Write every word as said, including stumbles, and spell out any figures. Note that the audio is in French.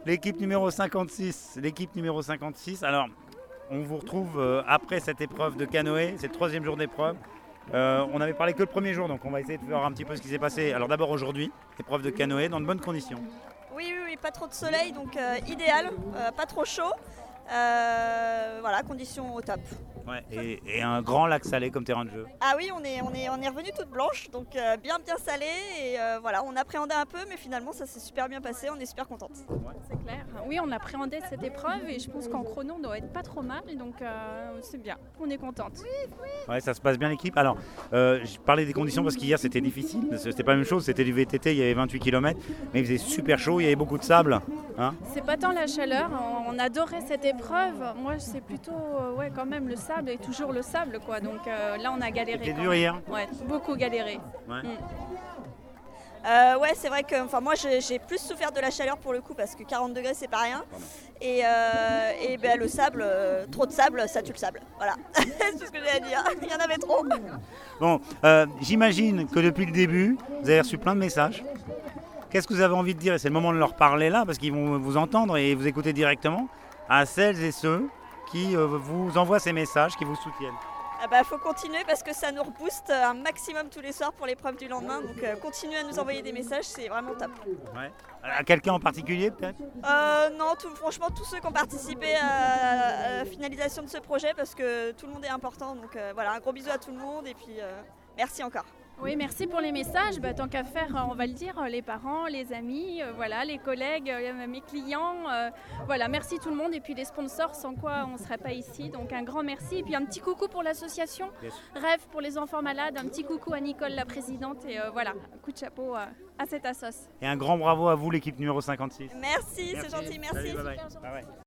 l'équipe numéro cinquante-six. L'équipe numéro cinquante-six. Alors, on vous retrouve euh, après cette épreuve de canoë. C'est le troisième jour d'épreuve. Euh, on n'avait parlé que le premier jour, donc on va essayer de voir un petit peu ce qui s'est passé. Alors d'abord aujourd'hui, épreuve de canoë dans de bonnes conditions. Oui, oui, oui, pas trop de soleil, donc euh, idéal, euh, pas trop chaud. Euh, voilà, conditions au top. Ouais, et, et un grand lac salé comme terrain de jeu. Ah oui, on est, on est, on est revenu toute blanche, donc euh, bien bien salé. Et euh, voilà, on appréhendait un peu, mais finalement ça s'est super bien passé, on est super contente. C'est clair. Oui, on appréhendait cette épreuve et je pense qu'en chrono on doit être pas trop mal, donc euh, c'est bien, on est contente. Ouais, ça se passe bien l'équipe. Alors, euh, je parlais des conditions parce qu'hier c'était difficile. C'était pas la même chose, c'était du V T T, il y avait vingt-huit kilomètres, mais il faisait super chaud, il y avait beaucoup de sable. Hein, c'est pas tant la chaleur, on, on adorait cette épreuve. Moi, c'est plutôt, euh, ouais, quand même le sable et toujours le sable, quoi. Donc euh, là, on a galéré. C'était dur hier. Ouais, beaucoup galéré. Ouais. Mm. Euh, ouais, c'est vrai que enfin, moi j'ai, j'ai plus souffert de la chaleur pour le coup parce que quarante degrés c'est pas rien. Et, euh, et ben, le sable, euh, trop de sable, ça tue le sable. Voilà, c'est tout ce que j'ai à dire. Il y en avait trop. Bon, euh, j'imagine que depuis le début, vous avez reçu plein de messages. Qu'est-ce que vous avez envie de dire? Et c'est le moment de leur parler là parce qu'ils vont vous entendre et vous écouter directement à celles et ceux qui euh, vous envoient ces messages, qui vous soutiennent. Ah bah, faut continuer parce que ça nous rebooste un maximum tous les soirs pour l'épreuve du lendemain. Donc euh, continuez à nous envoyer des messages, c'est vraiment top. Ouais. À quelqu'un en particulier peut-être? euh, Non, tout, franchement tous ceux qui ont participé à, à la finalisation de ce projet parce que tout le monde est important. Donc euh, voilà, un gros bisou à tout le monde et puis euh, merci encore. Oui, merci pour les messages. Bah, tant qu'à faire, on va le dire, les parents, les amis, euh, voilà, les collègues, euh, mes clients. Euh, voilà, merci tout le monde. Et puis les sponsors, sans quoi on ne serait pas ici. Donc un grand merci. Et puis un petit coucou pour l'association Yes. Rêve pour les enfants malades. Un petit coucou à Nicole, la présidente. Et euh, voilà, un coup de chapeau euh, à cette assoce. Et un grand bravo à vous, l'équipe numéro cinquante-six. Merci, c'est gentil, merci. Salut, bye bye. Bye bye.